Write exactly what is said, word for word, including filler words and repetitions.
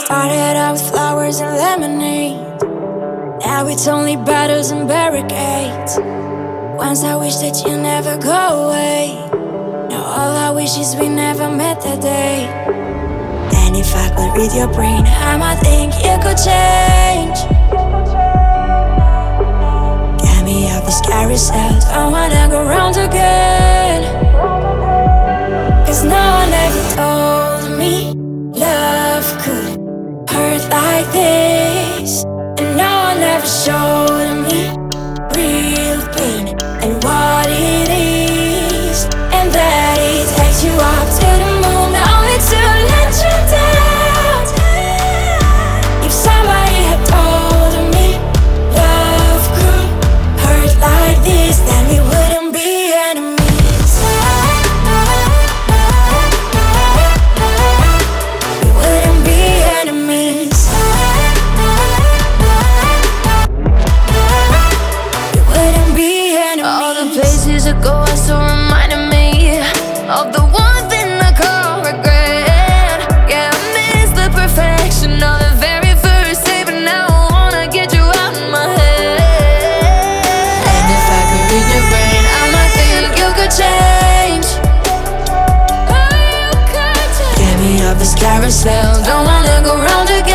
Started out with flowers and lemonade. Now it's only battles and barricades. Once I wish that you never go away. Now all I wish is we never met that day. And if I could read your brain, I might think you could change. Get me out this carousel, don't wanna go round again. Cause no one ever told me love could hurt like this. And no one ever showed me real pain and what it is. And that it takes you up to the moon only to let you down. If somebody had told me love could hurt like this, then we wouldn't be enemies. We wouldn't be enemies. We wouldn't be enemies. All the places I go are so reminding me of the one thing I call regret. Yeah, I miss the perfection of the very first day, but now I wanna get you out of my head. And if I could read your brain, I might think you could change. Oh, you could change. Get me off this carousel, don't wanna go round again.